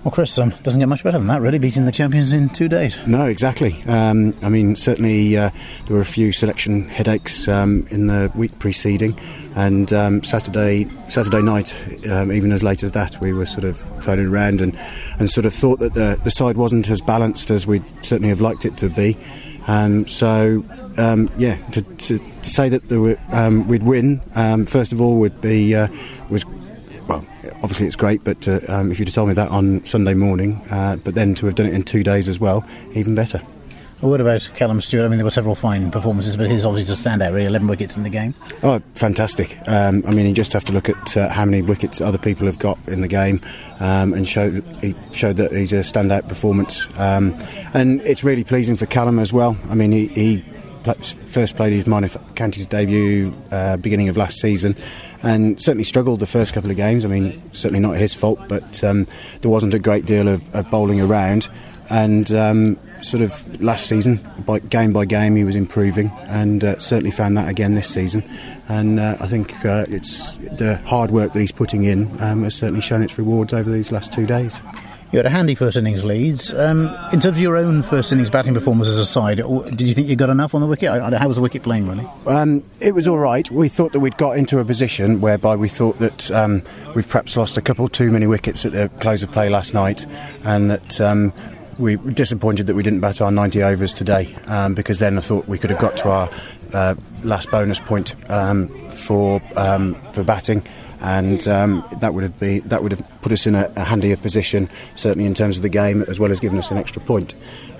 Well, Chris, doesn't get much better than that, really, beating the champions in 2 days. No, exactly. Certainly there were a few selection headaches in the week preceding, and Saturday night, even as late as that, we were sort of phoning around and sort of thought that the side wasn't as balanced as we'd certainly have liked it to be. To say that we'd win, first of all, would be obviously it's great, but if you'd have told me that on Sunday morning, but then to have done it in 2 days as well, even better. A word about Callum Stewart. I mean, there were several fine performances, but he's obviously just a standout, really. 11 wickets in the game. Oh, fantastic. You just have to look at how many wickets other people have got in the game, and he showed that he's a standout performance. And it's really pleasing for Callum as well. I mean, he first played his minor counties debut beginning of last season, and certainly struggled the first couple of games. I mean, certainly not his fault, but there wasn't a great deal of bowling around, and sort of last season, by game, he was improving, and certainly found that again this season. And I think it's the hard work that he's putting in has certainly shown its rewards over these last 2 days. You had a handy first innings leads. In terms of your own first innings batting performance as a side, did you think you got enough on the wicket? How was the wicket playing, really? It was all right. We thought that we'd got into a position whereby we thought that we've perhaps lost a couple too many wickets at the close of play last night, and that we were disappointed that we didn't bat our 90 overs today, because then I thought we could have got to our last bonus point for batting. And that would have put us in a handier position, certainly in terms of the game, as well as giving us an extra point.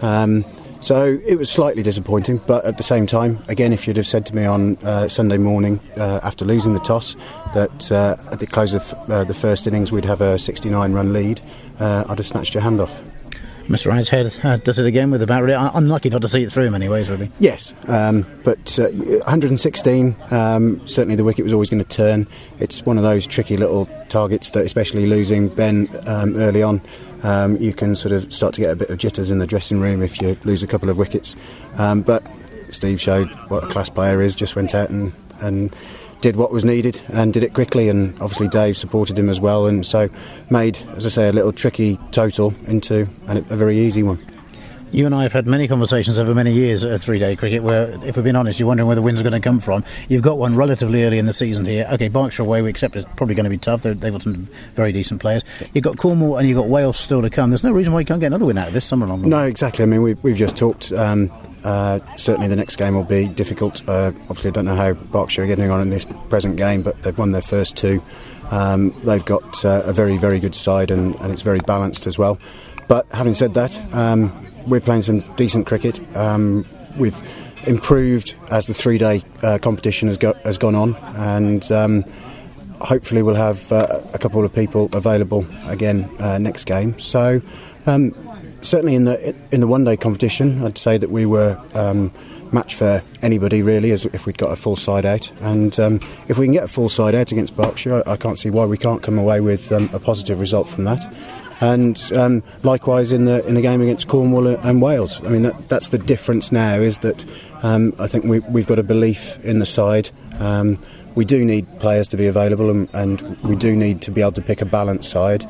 So it was slightly disappointing, but at the same time, again, if you'd have said to me on Sunday morning after losing the toss that at the close of the first innings we'd have a 69-run lead, I'd have snatched your hand off. Mr. Ridehead does it again with the bat. Really, I'm lucky not to see it through in many ways, really. Yes, but 116, certainly the wicket was always going to turn. It's one of those tricky little targets that, especially losing Ben early on, you can sort of start to get a bit of jitters in the dressing room if you lose a couple of wickets. But Steve showed what a class player is, just went out and did what was needed and did it quickly, and obviously Dave supported him as well, and so made, as I say, a little tricky total into a very easy one. You and I have had many conversations over many years at 3-day cricket where, if we've been honest, you're wondering where the wins are going to come from. You've got one relatively early in the season here. OK, Berkshire away, we accept it's probably going to be tough. They've got some very decent players. You've got Cornwall and you've got Wales still to come. There's no reason why you can't get another win out of this summer long. No, exactly. I mean, we've just talked. Certainly the next game will be difficult. Obviously I don't know how Berkshire are getting on in this present game, but they've won their first two. They've got a very, very good side, and it's very balanced as well. But having said that, we're playing some decent cricket. We've improved as the 3-day competition has gone on, and hopefully we'll have a couple of people available again next game. So certainly in the one-day competition, I'd say that we were match for anybody really, as if we'd got a full side out. And if we can get a full side out against Berkshire, I can't see why we can't come away with a positive result from that. And likewise in the game against Cornwall and Wales. I mean, that's the difference now, is that I think we've got a belief in the side. We do need players to be available, and we do need to be able to pick a balanced side,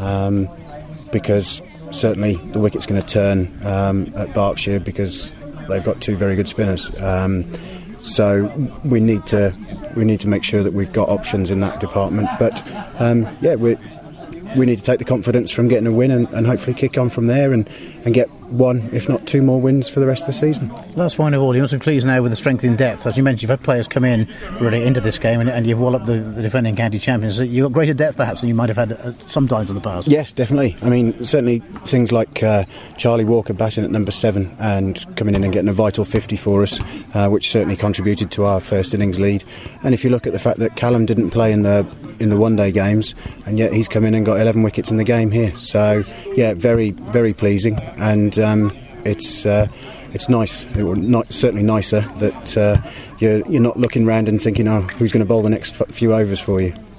because certainly the wicket's going to turn at Berkshire, because they've got two very good spinners. So we need to make sure that we've got options in that department. But we need to take the confidence from getting a win and hopefully kick on from there and get one, if not two more wins for the rest of the season. Last point of all, you must be pleased now with the strength in depth. As you mentioned, you've had players come in really into this game, and you've walloped the defending county champions. So you've got greater depth perhaps than you might have had sometimes in the past. Yes, definitely. I mean, certainly things like Charlie Walker batting at number 7 and coming in and getting a vital 50 for us, which certainly contributed to our first innings lead. And if you look at the fact that Callum didn't play in the one-day games, and yet he's come in and got 11 wickets in the game here. So yeah, very, very pleasing, and it's nice. It was certainly nicer that you're not looking round and thinking, oh, who's going to bowl the next few overs for you.